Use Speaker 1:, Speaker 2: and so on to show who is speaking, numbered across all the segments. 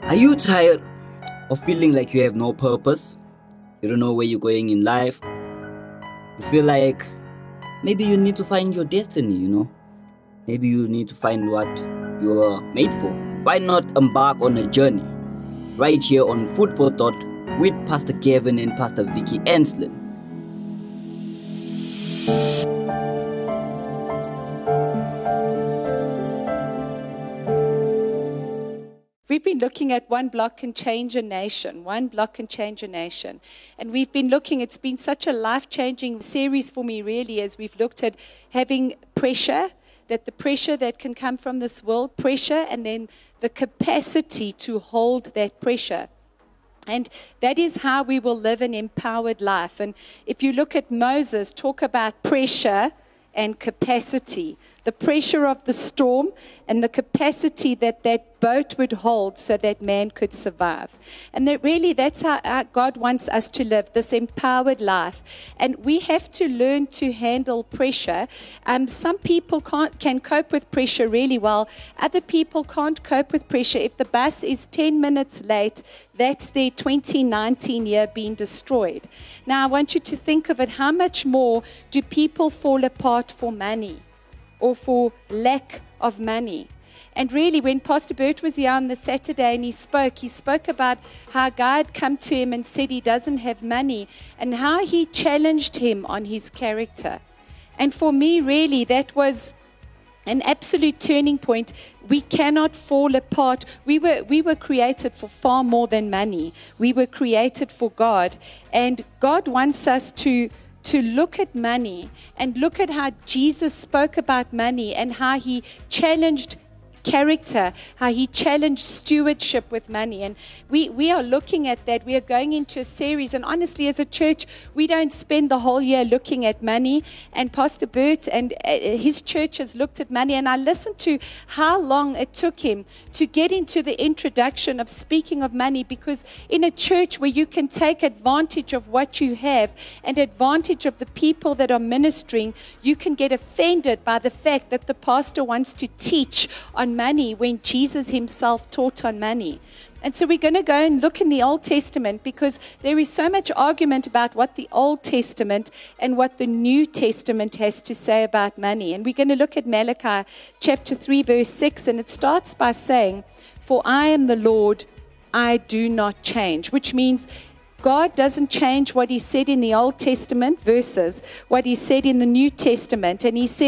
Speaker 1: Are you tired of feeling like you have no purpose? You don't know where you're going in life? You feel like maybe you need to find your destiny. Maybe you need to find what you are made for. Why not embark on a journey right here on Food for Thought with Pastor Kevin and Pastor Vicky Enslin?
Speaker 2: We've been looking at One Block Can Change a Nation. One Block Can Change a Nation. And we've been looking, it's been such a life-changing series for me, really, as we've looked at having pressure, that the pressure that can come from this world, pressure, and then the capacity to hold that pressure. And that is how we will live an empowered life. And if you look at Moses, talk about pressure and capacity. The pressure of the storm and the capacity that that boat would hold so that man could survive. And that's how God wants us to live, this empowered life. And we have to learn to handle pressure. Some people can cope with pressure really well. Other people can't cope with pressure. If the bus is 10 minutes late, that's their 2019 year being destroyed. Now, I want you to think of it. How much more do people fall apart for money or for lack of money? And really, when Pastor Bert was here on the Saturday and he spoke about how God come to him and said he doesn't have money and how he challenged him on his character. And for me, really, that was an absolute turning point. We cannot fall apart. We were created for far more than money. We were created for God. And God wants us to look at money and look at how Jesus spoke about money and how he challenged character, how he challenged stewardship with money. And we are looking at that. We are going into a series, and honestly, as a church, we don't spend the whole year looking at money. And Pastor Bert and his church has looked at money, and I listened to how long it took him to get into the introduction of speaking of money, because in a church where you can take advantage of what you have and advantage of the people that are ministering, you can get offended by the fact that the pastor wants to teach on money when Jesus himself taught on money. And so we're going to go and look in the Old Testament, because there is so much argument about what the Old Testament and what the New Testament has to say about money. And we're going to look at Malachi chapter 3 verse 6, and it starts by saying, "For I am the Lord, I do not change," which means God doesn't change what he said in the Old Testament versus what he said in the New Testament. And he's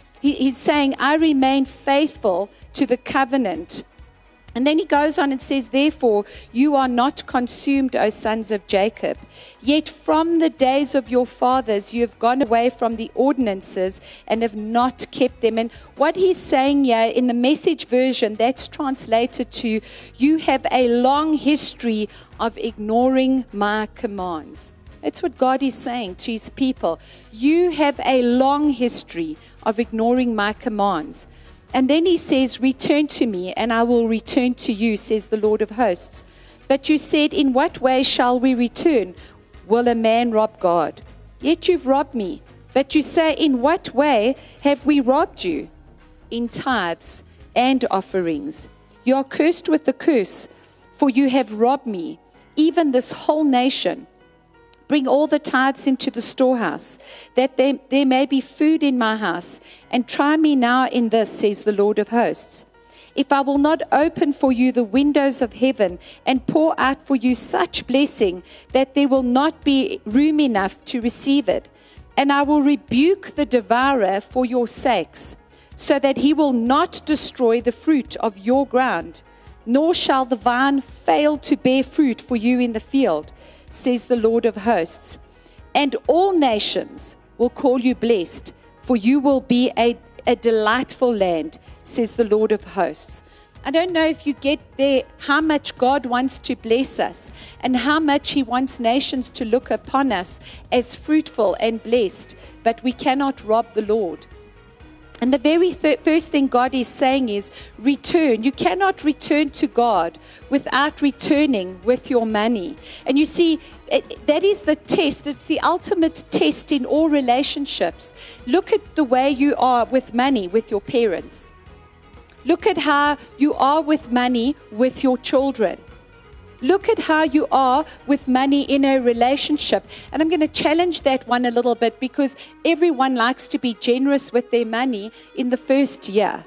Speaker 2: saying, I remain faithful to the covenant. And then he goes on and says, "Therefore, you are not consumed, O sons of Jacob. Yet from the days of your fathers, you have gone away from the ordinances and have not kept them." And what he's saying here in the Message version, that's translated to, "You have a long history of ignoring my commands." That's what God is saying to his people. You have a long history of ignoring my commands. And then he says, "Return to me, and I will return to you, says the Lord of hosts." But you said, "In what way shall we return? Will a man rob God? Yet you've robbed me." But you say, "In what way have we robbed you?" "In tithes and offerings. You are cursed with the curse, for you have robbed me, even this whole nation. Bring all the tithes into the storehouse, that there may be food in my house. And try me now in this, says the Lord of hosts. If I will not open for you the windows of heaven and pour out for you such blessing that there will not be room enough to receive it. And I will rebuke the devourer for your sakes, so that he will not destroy the fruit of your ground, nor shall the vine fail to bear fruit for you in the field, says the Lord of hosts. And all nations will call you blessed, for you will be a delightful land, says the Lord of hosts." I don't know if you get there how much God wants to bless us and how much he wants nations to look upon us as fruitful and blessed, but we cannot rob the Lord. And the very first thing God is saying is return. You cannot return to God without returning with your money. And you see, that is the test. It's the ultimate test in all relationships. Look at the way you are with money with your parents. Look at how you are with money with your children. Look at how you are with money in a relationship. And I'm going to challenge that one a little bit, because everyone likes to be generous with their money in the first year.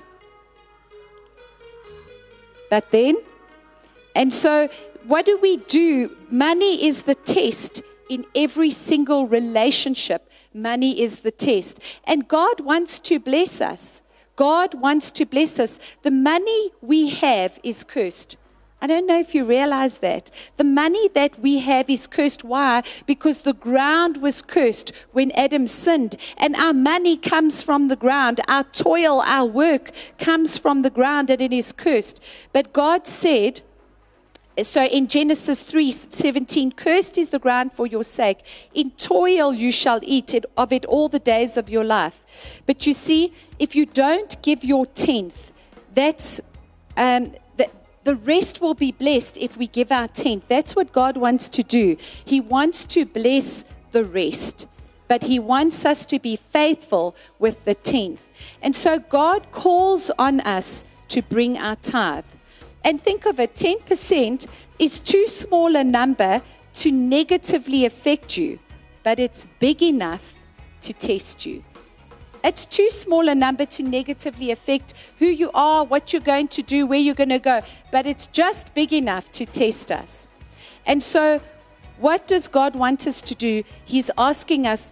Speaker 2: But then, and so what do we do? Money is the test in every single relationship. Money is the test. And God wants to bless us. God wants to bless us. The money we have is cursed. I don't know if you realize that. The money that we have is cursed. Why? Because the ground was cursed when Adam sinned. And our money comes from the ground. Our toil, our work comes from the ground, and it is cursed. But God said, so in Genesis 3:17, cursed is the ground for your sake. In toil you shall eat of it all the days of your life. But you see, if you don't give your tenth, that's the rest will be blessed if we give our tenth. That's what God wants to do. He wants to bless the rest, but He wants us to be faithful with the tenth. And so God calls on us to bring our tithe. And think of it, 10% is too small a number to negatively affect you, but it's big enough to test you. It's too small a number to negatively affect who you are, what you're going to do, where you're going to go, but it's just big enough to test us. And so what does God want us to do? He's asking us,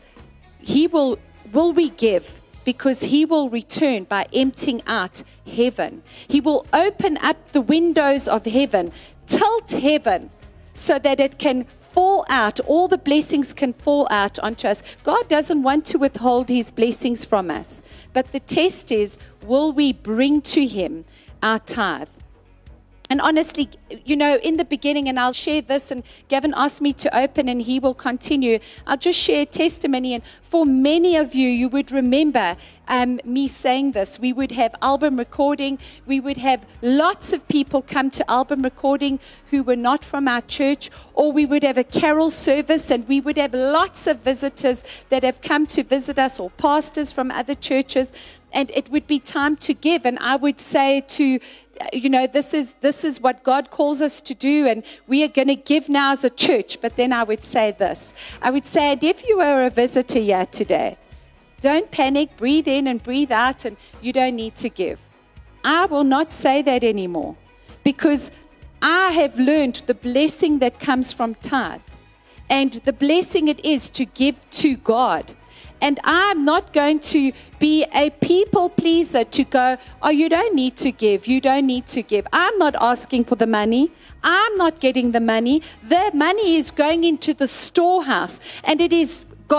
Speaker 2: will we give? Because He will return by emptying out heaven. He will open up the windows of heaven, tilt heaven, so that it can fall out, all the blessings can fall out onto us. God doesn't want to withhold His blessings from us. But the test is, will we bring to Him our tithe? And honestly, you know, in the beginning, and I'll share this, and Gavin asked me to open and he will continue. I'll just share a testimony. And for many of you, you would remember me saying this. We would have album recording. We would have lots of people come to album recording who were not from our church, or we would have a carol service, and we would have lots of visitors that have come to visit us, or pastors from other churches. And it would be time to give. And I would say to, you know, this is what God calls us to do, and we are going to give now as a church. But then I would say this. I would say, if you were a visitor here today, don't panic, breathe in and breathe out, and you don't need to give. I will not say that anymore, because I have learned the blessing that comes from tithe, and the blessing it is to give to God. And I'm not going to be a people pleaser to go, oh, you don't need to give. You don't need to give. I'm not asking for the money. I'm not getting the money. The money is going into the storehouse. And it's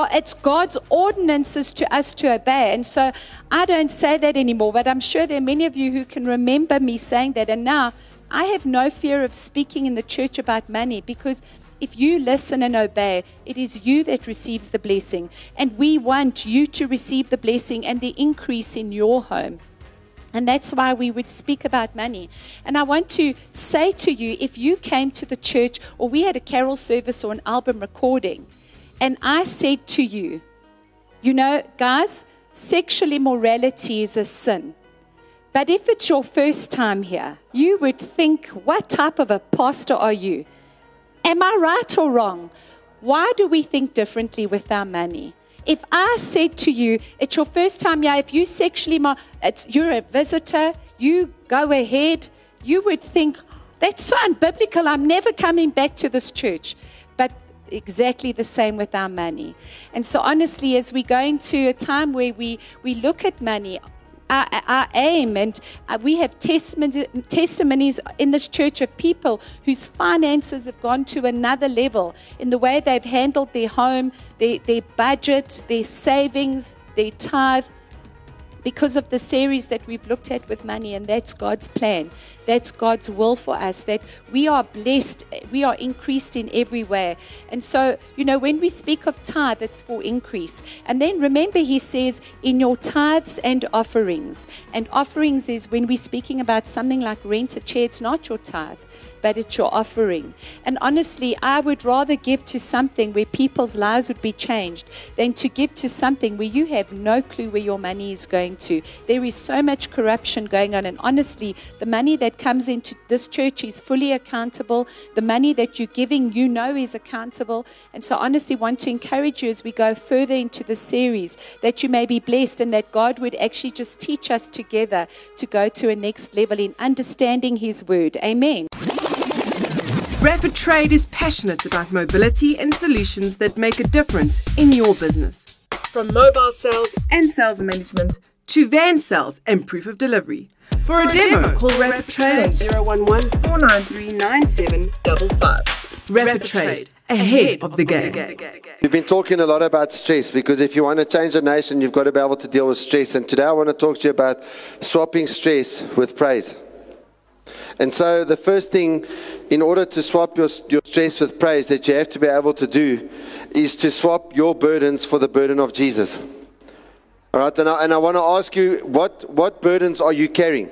Speaker 2: God's ordinances to us to obey. And so I don't say that anymore. But I'm sure there are many of you who can remember me saying that. And now I have no fear of speaking in the church about money, because if you listen and obey, it is you that receives the blessing. And we want you to receive the blessing and the increase in your home. And that's why we would speak about money. And I want to say to you, if you came to the church, or we had a carol service or an album recording, and I said to you, you know, guys, sexual immorality is a sin. But if it's your first time here, you would think, what type of a pastor are you? Am I right or wrong? Why do we think differently with our money? If I said to you, it's your first time here, if you you're a visitor, you go ahead, you would think, that's so unbiblical, I'm never coming back to this church. But exactly the same with our money. And so honestly, as we go into a time where we look at money, our aim, and we have testimonies in this church of people whose finances have gone to another level in the way they've handled their home, their budget, their savings, their tithe, because of the series that we've looked at with money. And that's God's plan. That's God's will for us, that we are blessed, we are increased in every way. And so, you know, when we speak of tithe, it's for increase. And then remember, He says, in your tithes and offerings. And offerings is when we're speaking about something like rent a chair, it's not your tithe, but it's your offering. And honestly, I would rather give to something where people's lives would be changed than to give to something where you have no clue where your money is going into. There is so much corruption going on, and honestly, the money that comes into this church is fully accountable. The money that you're giving, you know, is accountable. And so honestly, want to encourage you as we go further into this series, that you may be blessed and that God would actually just teach us together to go to a next level in understanding His Word. Amen.
Speaker 3: Rapid Trade is passionate about mobility and solutions that make a difference in your business. From mobile sales and sales management to van sales and proof of delivery. For a demo, call Rapid Trade on 011-493-9755. Rapid Trade, ahead of the game.
Speaker 4: We've been talking a lot about stress, because if you want to change a nation, you've got to be able to deal with stress. And today I want to talk to you about swapping stress with praise. And so the first thing, in order to swap your stress with praise, that you have to be able to do is to swap your burdens for the burden of Jesus. All right, and I want to ask you, what burdens are you carrying?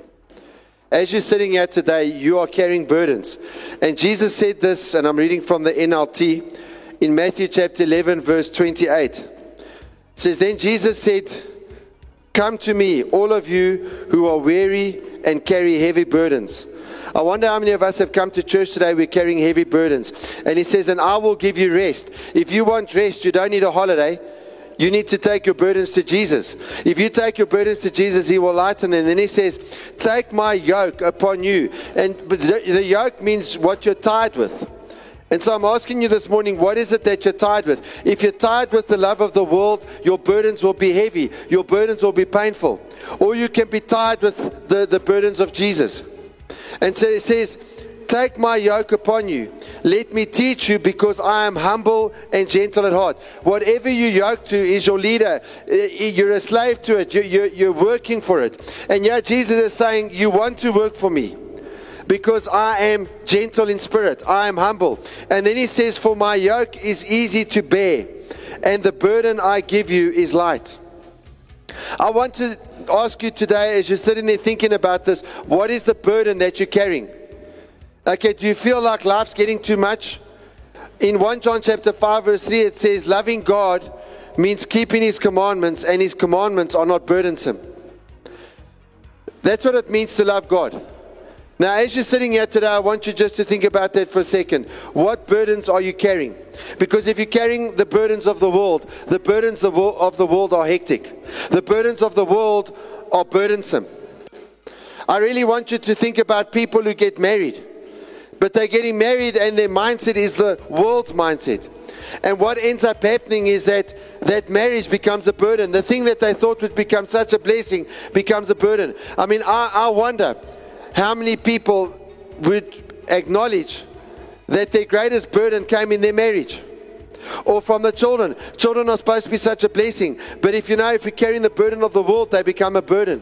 Speaker 4: As you're sitting here today, you are carrying burdens. And Jesus said this, and I'm reading from the NLT, in Matthew chapter 11, verse 28. It says, "Then Jesus said, 'Come to me, all of you who are weary and carry heavy burdens.'" I wonder how many of us have come to church today, we're carrying heavy burdens. And He says, "And I will give you rest." If you want rest, you don't need a holiday. You need to take your burdens to Jesus. If you take your burdens to Jesus, He will lighten them. And then He says, "Take my yoke upon you." And the yoke means what you're tired with. And so I'm asking you this morning, what is it that you're tired with? If you're tired with the love of the world, your burdens will be heavy. Your burdens will be painful. Or you can be tired with the burdens of Jesus. And so It says, "Take my yoke upon you. Let me teach you, because I am humble and gentle at heart." Whatever you yoke to is your leader. You're a slave to it. You're working for it. And yeah, Jesus is saying, you want to work for me, because I am gentle in spirit. I am humble. And then He says, "For my yoke is easy to bear, and the burden I give you is light." I want to ask you today, as you're sitting there thinking about this, what is the burden that you're carrying? Okay, do you feel like life's getting too much? In 1 John chapter 5 verse 3, it says, "Loving God means keeping His commandments, and His commandments are not burdensome." That's what it means to love God. Now, as you're sitting here today, I want you just to think about that for a second. What burdens are you carrying? Because if you're carrying the burdens of the world, the burdens of the world are hectic. The burdens of the world are burdensome. I really want you to think about people who get married. But they're getting married and their mindset is the world's mindset. And what ends up happening is that marriage becomes a burden. The thing that they thought would become such a blessing becomes a burden. I mean, I wonder how many people would acknowledge that their greatest burden came in their marriage. Or from the children. Children are supposed to be such a blessing. But if you're carrying the burden of the world, they become a burden.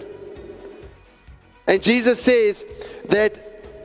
Speaker 4: And Jesus says that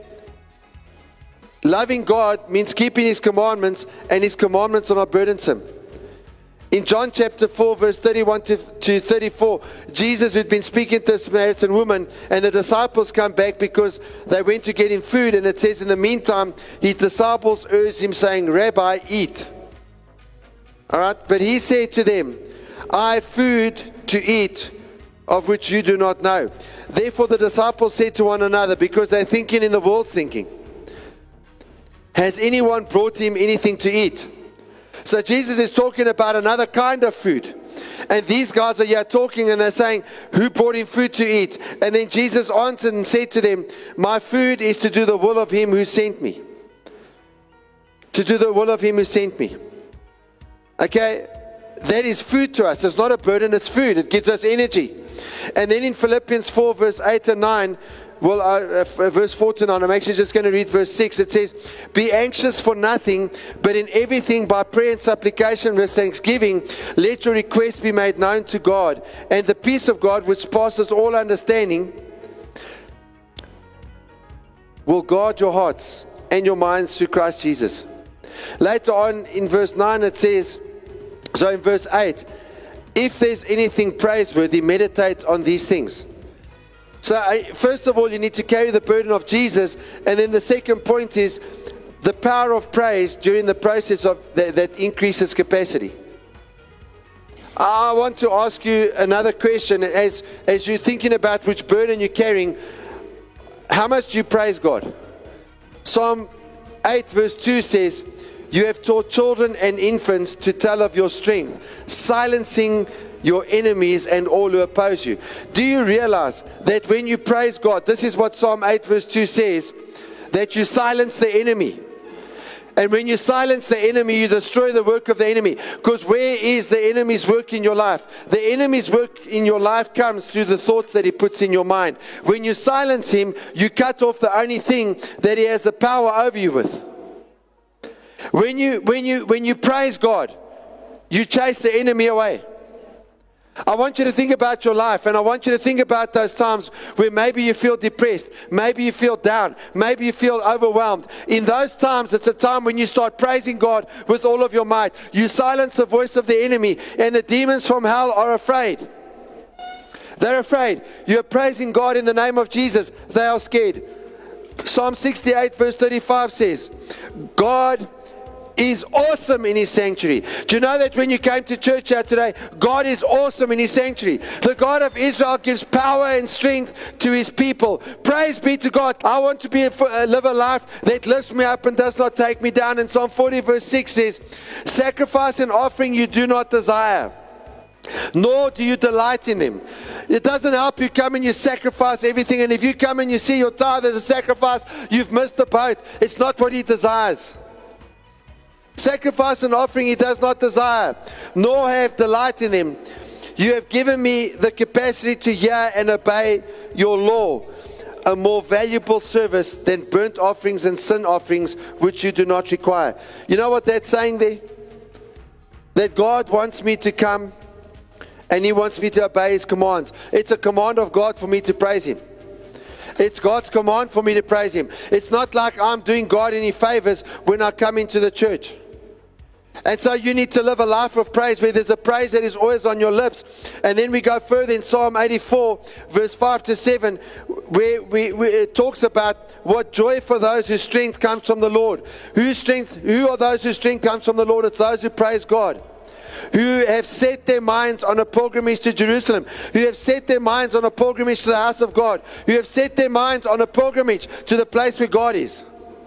Speaker 4: loving God means keeping His commandments, and His commandments are not burdensome. In John chapter 4, verse 31 to 34, Jesus had been speaking to a Samaritan woman, and the disciples come back because they went to get Him food. And it says, in the meantime, His disciples urged Him, saying, "Rabbi, eat." All right, but He said to them, "I have food to eat of which you do not know." Therefore the disciples said to one another, because they're thinking in the world's thinking, "Has anyone brought Him anything to eat?" So Jesus is talking about another kind of food. And these guys are here talking and they're saying, "Who brought Him food to eat?" And then Jesus answered and said to them, "My food is to do the will of Him who sent me." To do the will of Him who sent me. Okay, that is food to us. It's not a burden, it's food. It gives us energy. And then in Philippians 4 verse 8 and 9, verse 4 to 9, I'm actually just going to read verse 6. It says, "Be anxious for nothing, but in everything by prayer and supplication with thanksgiving, let your requests be made known to God. And the peace of God, which passes all understanding, will guard your hearts and your minds through Christ Jesus." Later on in verse 9 it says, in verse 8, "If there's anything praiseworthy, meditate on these things." So first of all, you need to carry the burden of Jesus. And then the second point is the power of praise during the process of that increases capacity. I want to ask you another question. As you're thinking about which burden you're carrying, how much do you praise God? Psalm 8 verse 2 says, you have taught children and infants to tell of your strength, silencing your enemies and all who oppose you. Do you realize that when you praise God, this is what Psalm 8 verse 2 says, that you silence the enemy? And when you silence the enemy, you destroy the work of the enemy. Because where is the enemy's work in your life? The enemy's work in your life comes through the thoughts that he puts in your mind. When you silence him, you cut off the only thing that he has the power over you with. When you praise God, you chase the enemy away. I want you to think about your life, and I want you to think about those times where maybe you feel depressed, maybe you feel down, maybe you feel overwhelmed. In those times, it's a time when you start praising God with all of your might. You silence the voice of the enemy, and the demons from hell are afraid. They're afraid. You're praising God in the name of Jesus. They are scared. Psalm 68 verse 35 says, God is awesome in his sanctuary. Do you know that when you came to church here today, God is awesome in his sanctuary? The God of Israel gives power and strength to his people. Praise be to God. I want to live a life that lifts me up and does not take me down. And Psalm 40 verse 6 says, sacrifice and offering you do not desire, nor do you delight in them. It doesn't help you come and you sacrifice everything. And if you come and you see your tithe as a sacrifice, you've missed the boat. It's not what he desires. Sacrifice and offering he does not desire, nor have delight in them. You have given me the capacity to hear and obey your law, a more valuable service than burnt offerings and sin offerings, which you do not require. You know what that's saying there? That God wants me to come and he wants me to obey his commands. It's a command of God for me to praise him. It's God's command for me to praise him. It's not like I'm doing God any favors when I come into the church. And so you need to live a life of praise where there's a praise that is always on your lips. And then we go further in Psalm 84 verse 5 to 7 where it talks about what joy for those whose strength comes from the Lord. Who are those whose strength comes from the Lord? It's those who praise God, who have set their minds on a pilgrimage to Jerusalem, who have set their minds on a pilgrimage to the house of God, who have set their minds on a pilgrimage to the place where God is.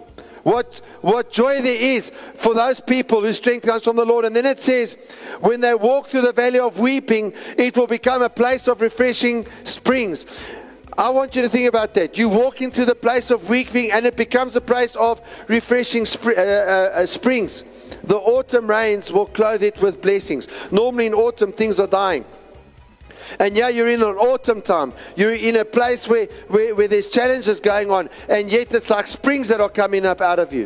Speaker 4: What joy there is for those people whose strength comes from the Lord. And then it says, when they walk through the valley of weeping, it will become a place of refreshing springs. I want you to think about that. You walk into the place of weeping and it becomes a place of refreshing springs. The autumn rains will clothe it with blessings. Normally in autumn things are dying. And yeah, you're in an autumn time. You're in a place where there's challenges going on. And yet it's like springs that are coming up out of you.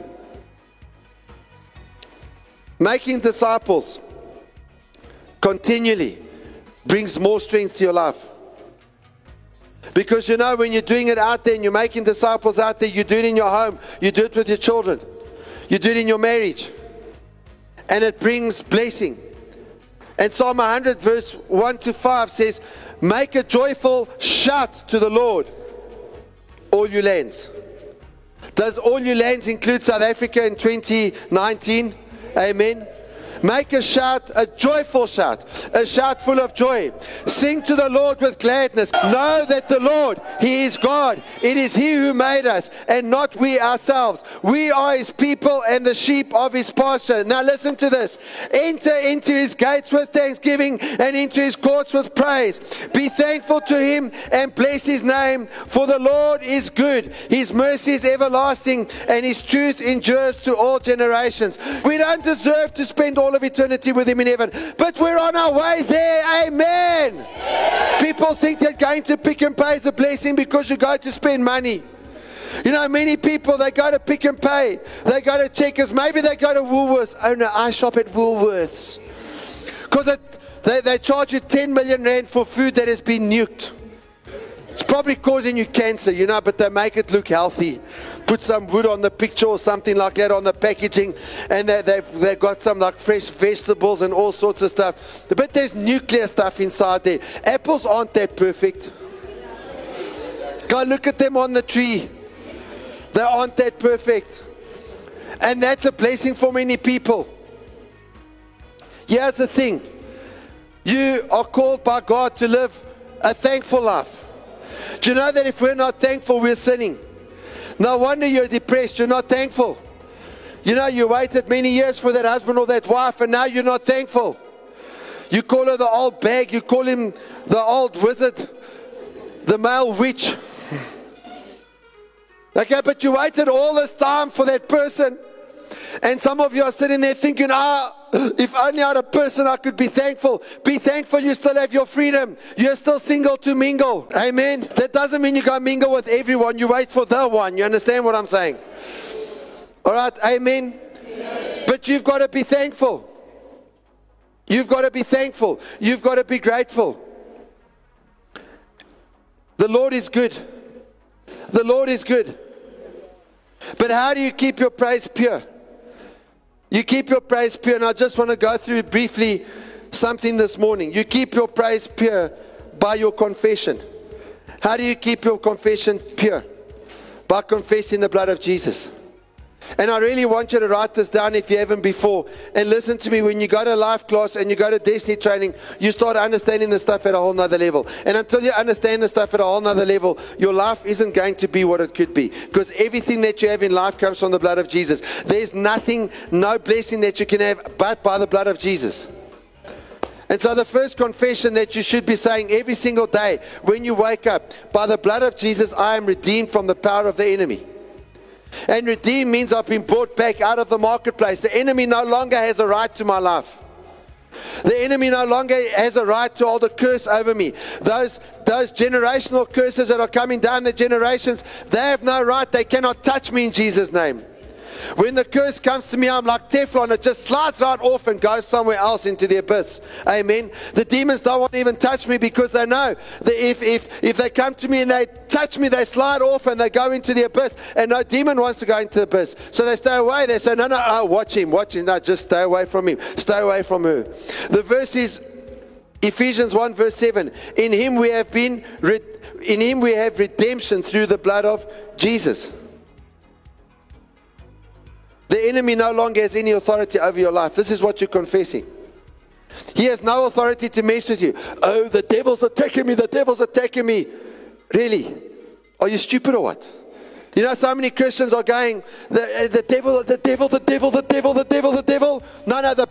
Speaker 4: Making disciples continually brings more strength to your life. Because you know, when you're doing it out there and you're making disciples out there, you do it in your home. You do it with your children. You do it in your marriage. And it brings blessing. And Psalm 100 verse 1 to 5 says, make a joyful shout to the Lord, all you lands. Does all you lands include South Africa in 2019? Amen. Make a shout, a joyful shout, a shout full of joy. Sing to the Lord with gladness. Know that the Lord, He is God. It is He who made us and not we ourselves. We are His people and the sheep of His pasture. Now listen to this. Enter into His gates with thanksgiving and into His courts with praise. Be thankful to Him and bless His name, for the Lord is good. His mercy is everlasting and His truth endures to all generations. We don't deserve to spend all of eternity with Him in heaven, but we're on our way there. Amen. People think that going to Pick n Pay is a blessing because you go to spend money. You know, many people, they go to Pick n Pay, they go to Checkers, maybe they go to Woolworths. Oh no, I shop at Woolworths because they charge you 10 million rand for food that has been nuked. It's probably causing you cancer, you know, but they make it look healthy. Put some wood on the picture or something like that on the packaging, and they've got some like fresh vegetables and all sorts of stuff. But there's nuclear stuff inside there. Apples aren't that perfect. Go look at them on the tree. They aren't that perfect. And that's a blessing for many people. Here's the thing. You are called by God to live a thankful life. Do you know that if we're not thankful, we're sinning? No wonder you're depressed. You're not thankful. You know, you waited many years for that husband or that wife, and now you're not thankful. You call her the old bag. You call him the old wizard, the male witch. Okay, but you waited all this time for that person. And some of you are sitting there thinking, if only I had a person I could be thankful. Be thankful you still have your freedom. You're still single to mingle. Amen. That doesn't mean you go mingle with everyone. You wait for the one. You understand what I'm saying? All right. Amen. Amen. But you've got to be thankful. You've got to be thankful. You've got to be grateful. The Lord is good. The Lord is good. But how do you keep your praise pure? You keep your praise pure, and I just want to go through briefly something this morning. You keep your praise pure by your confession. How do you keep your confession pure? By confessing the blood of Jesus. And I really want you to write this down if you haven't before. And listen to me, when you go to life class and you go to Destiny training, you start understanding the stuff at a whole nother level. And until you understand the stuff at a whole nother level, your life isn't going to be what it could be. Because everything that you have in life comes from the blood of Jesus. There's nothing, no blessing that you can have but by the blood of Jesus. And so the first confession that you should be saying every single day when you wake up, by the blood of Jesus, I am redeemed from the power of the enemy. And redeemed means I've been brought back out of the marketplace. The enemy no longer has a right to my life. The enemy no longer has a right to hold a curse over me. Those generational curses that are coming down the generations, they have no right. They cannot touch me in Jesus' name. When the curse comes to me, I'm like Teflon. It just slides right off and goes somewhere else into the abyss. Amen. The demons don't want to even touch me because they know that if they come to me and they touch me, they slide off and they go into the abyss. And no demon wants to go into the abyss. So they stay away. They say, no, watch him. No, just stay away from him. Stay away from her. The verse is Ephesians 1 verse 7. In him we have redemption through the blood of Jesus. The enemy no longer has any authority over your life. This is what you're confessing. He has no authority to mess with you. Oh, the devil's attacking me. The devil's attacking me. Really? Are you stupid or what? You know, so many Christians are going, the devil. No, the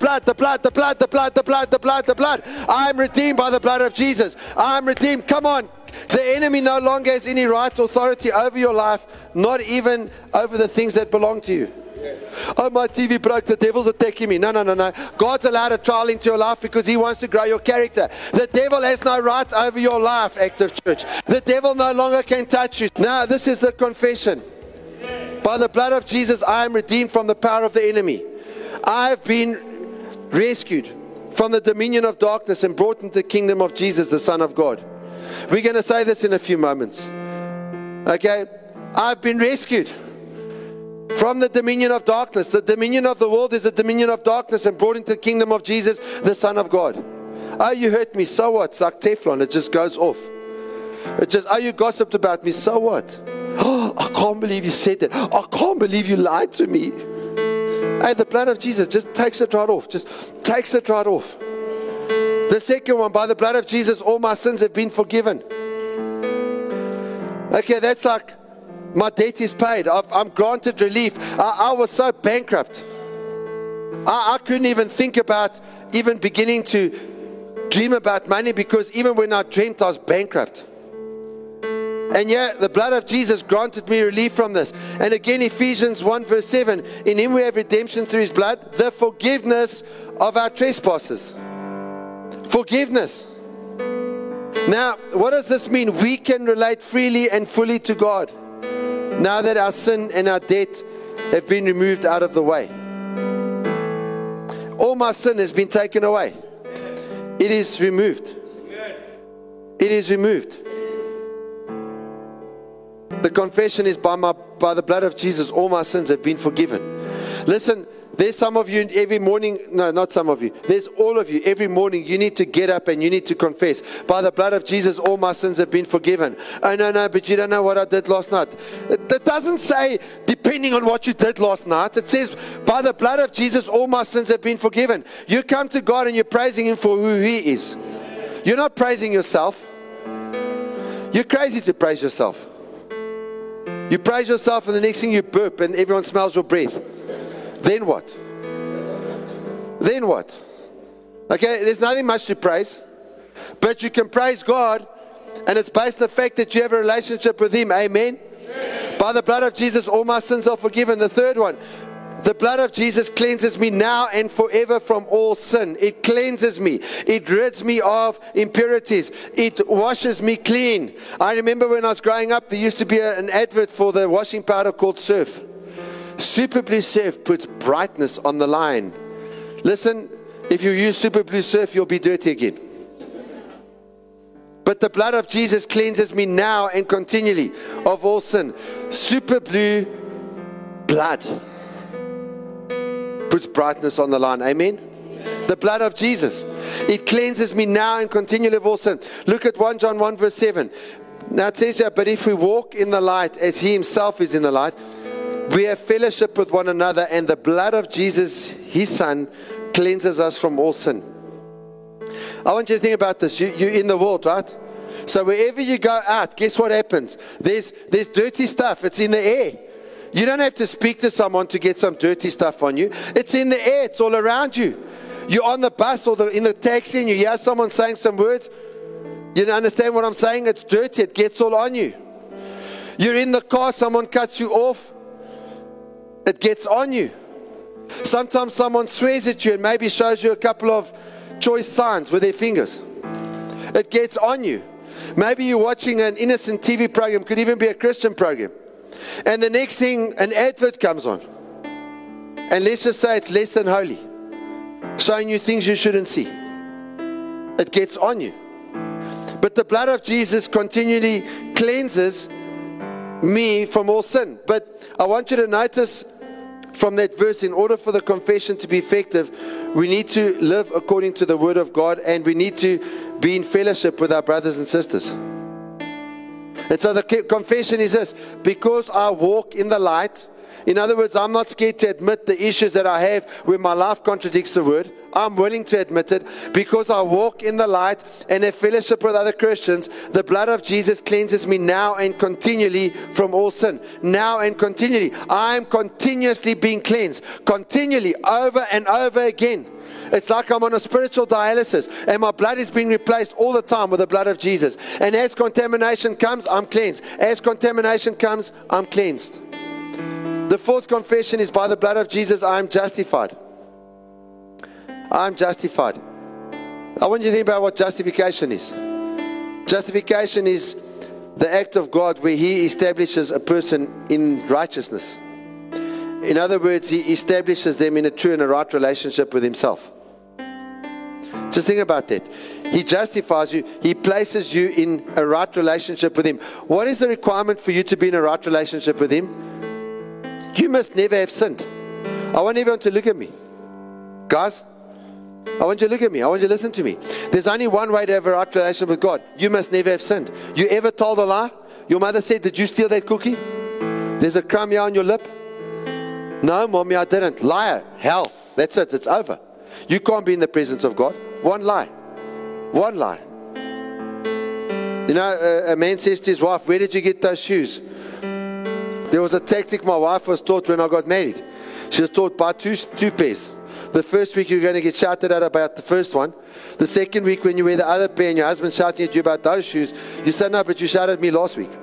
Speaker 4: blood. I'm redeemed by the blood of Jesus. I'm redeemed. Come on. The enemy no longer has any right or authority over your life, not even over the things that belong to you. Oh, my TV broke, the devil's attacking me. No. God's allowed a trial into your life because he wants to grow your character. The devil has no right over your life, Active Church. The devil no longer can touch you. Now, this is the confession. By the blood of Jesus, I am redeemed from the power of the enemy. I have been rescued from the dominion of darkness and brought into the kingdom of Jesus, the Son of God. We're going to say this in a few moments. Okay? I've been rescued from the dominion of darkness. The dominion of the world is the dominion of darkness and brought into the kingdom of Jesus, the Son of God. Oh, you hurt me. So what? It's like Teflon. It just goes off. It just, oh, you gossiped about me. So what? Oh, I can't believe you said that. I can't believe you lied to me. Hey, the blood of Jesus just takes it right off. Just takes it right off. The second one, by the blood of Jesus, all my sins have been forgiven. Okay, that's like, my debt is paid. I'm granted relief. I was so bankrupt. I couldn't even think about even beginning to dream about money because even when I dreamt, I was bankrupt. And yet, the blood of Jesus granted me relief from this. And again, Ephesians 1 verse 7. In him we have redemption through his blood, the forgiveness of our trespasses. Forgiveness. Now, what does this mean? We can relate freely and fully to God now that our sin and our debt have been removed out of the way. All my sin has been taken away. It is removed. It is removed. The confession is by the blood of Jesus, all my sins have been forgiven. Listen, there's some of you every morning, no, not some of you, there's all of you, every morning you need to get up and you need to confess. By the blood of Jesus, all my sins have been forgiven. Oh, no, but you don't know what I did last night. It doesn't say, depending on what you did last night. It says, by the blood of Jesus, all my sins have been forgiven. You come to God and you're praising him for who he is. You're not praising yourself. You're crazy to praise yourself. You praise yourself and the next thing you burp and everyone smells your breath. Then what? Then what? Okay, there's nothing much to praise. But you can praise God, and it's based on the fact that you have a relationship with Him. Amen? By the blood of Jesus, all my sins are forgiven. The third one, the blood of Jesus cleanses me now and forever from all sin. It cleanses me. It rids me of impurities. It washes me clean. I remember when I was growing up, there used to be an advert for the washing powder called Surf. Super Blue Surf puts brightness on the line. Listen, if you use Super Blue Surf, you'll be dirty again. But the blood of Jesus cleanses me now and continually of all sin. Super Blue blood puts brightness on the line. Amen? The blood of Jesus. It cleanses me now and continually of all sin. Look at 1 John 1 verse 7. Now it says here, but if we walk in the light as He Himself is in the light, we have fellowship with one another, and the blood of Jesus, His Son, cleanses us from all sin. I want you to think about this. You're in the world, right? So wherever you go out, guess what happens? There's dirty stuff. It's in the air. You don't have to speak to someone to get some dirty stuff on you. It's in the air. It's all around you. You're on the bus or in the taxi and you hear someone saying some words. You don't understand what I'm saying? It's dirty. It gets all on you. You're in the car. Someone cuts you off. It gets on you. Sometimes someone swears at you and maybe shows you a couple of choice signs with their fingers. It gets on you. Maybe you're watching an innocent TV program, could even be a Christian program. And the next thing, an advert comes on. And let's just say it's less than holy, showing you things you shouldn't see. It gets on you. But the blood of Jesus continually cleanses me from all sin. But I want you to notice from that verse, in order for the confession to be effective, we need to live according to the Word of God, and we need to be in fellowship with our brothers and sisters. And so the confession is this: because I walk in the light, in other words, I'm not scared to admit the issues that I have where my life contradicts the Word. I'm willing to admit it. Because I walk in the light and have fellowship with other Christians, the blood of Jesus cleanses me now and continually from all sin. Now and continually. I'm continuously being cleansed. Continually, over and over again. It's like I'm on a spiritual dialysis and my blood is being replaced all the time with the blood of Jesus. And as contamination comes, I'm cleansed. As contamination comes, I'm cleansed. The fourth confession is, by the blood of Jesus, I am justified. I'm justified. I want you to think about what justification is. Justification is the act of God where He establishes a person in righteousness. In other words, He establishes them in a true and a right relationship with Himself. Just think about that. He justifies you. He places you in a right relationship with Him. What is the requirement for you to be in a right relationship with Him? You must never have sinned. I want everyone to look at me. Guys, I want you to look at me. I want you to listen to me. There's only one way to have a right relationship with God. You must never have sinned. You ever told a lie? Your mother said, did you steal that cookie? There's a crumb here on your lip. No, mommy, I didn't. Liar. Hell. That's it. It's over. You can't be in the presence of God. One lie. One lie. You know, a man says to his wife, where did you get those shoes? There was a tactic my wife was taught when I got married. She was taught, buy two pairs. The first week you're going to get shouted at about the first one. The second week when you wear the other pair and your husband's shouting at you about those shoes, you say, no, but you shouted at me last week.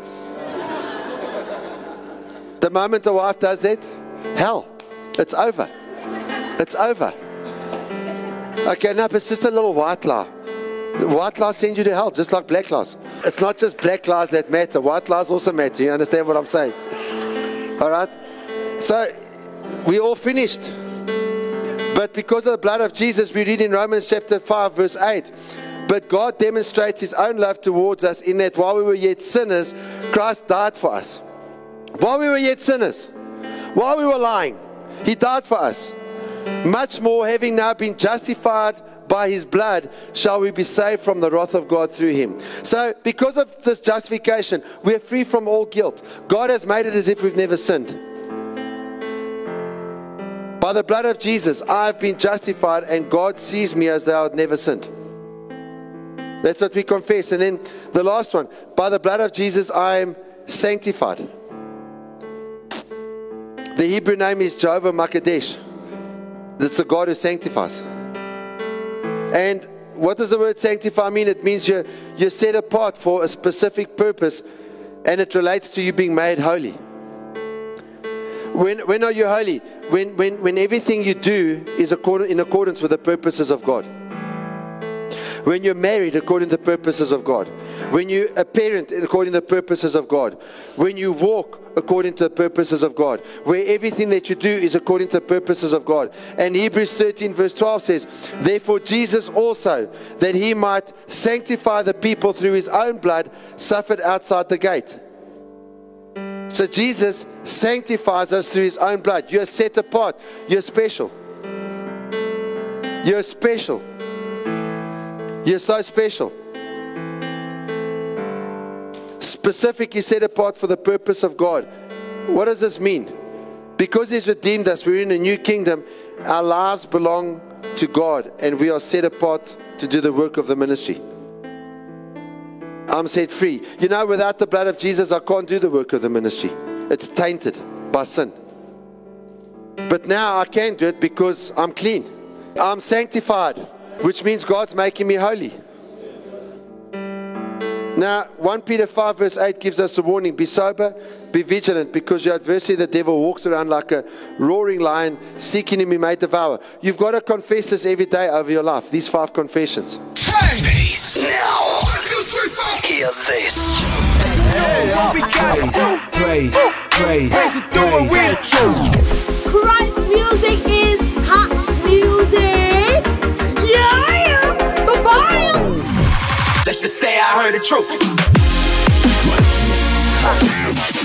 Speaker 4: The moment a wife does that, hell, it's over. It's over. Okay, no, but it's just a little white lie. White lies send you to hell, just like black lies. It's not just black lies that matter. White lies also matter. You understand what I'm saying? All right? So, we all finished. But because of the blood of Jesus, we read in Romans chapter 5, verse 8, but God demonstrates His own love towards us in that while we were yet sinners, Christ died for us. While we were yet sinners, while we were lying, He died for us. Much more, having now been justified by His blood, shall we be saved from the wrath of God through Him. So, because of this justification, we are free from all guilt. God has made it as if we've never sinned. By the blood of Jesus, I have been justified, and God sees me as though I had never sinned. That's what we confess. And then the last one, by the blood of Jesus, I am sanctified. The Hebrew name is Jehovah Makadesh. That's the God who sanctifies. And what does the word sanctify mean? It means you're set apart for a specific purpose, and it relates to you being made holy. When are you holy? When everything you do is in accordance with the purposes of God. When you're married according to the purposes of God. When you're a parent according to the purposes of God. When you walk according to the purposes of God. Where everything that you do is according to the purposes of God. And Hebrews 13 verse 12 says, therefore Jesus also, that he might sanctify the people through his own blood, suffered outside the gate. So Jesus sanctifies us through his own blood. You're set apart. You're special. You're special. You're so special. Specifically set apart for the purpose of God. What does this mean? Because he's redeemed us, we're in a new kingdom. Our lives belong to God, and we are set apart to do the work of the ministry. I'm set free. You know, without the blood of Jesus, I can't do the work of the ministry. It's tainted by sin. But now I can do it because I'm clean. I'm sanctified, which means God's making me holy. Now, 1 Peter 5 verse 8 gives us a warning. Be sober, be vigilant, because your adversary, the devil, walks around like a roaring lion, seeking him he may devour. You've got to confess this every day over your life. These 5 confessions.
Speaker 5: Peace. Now, hear this. What we gotta do? Praise it through it with truth.
Speaker 6: Christ music is hot music. Yeah, bye-bye.
Speaker 5: Let's just say I heard the truth.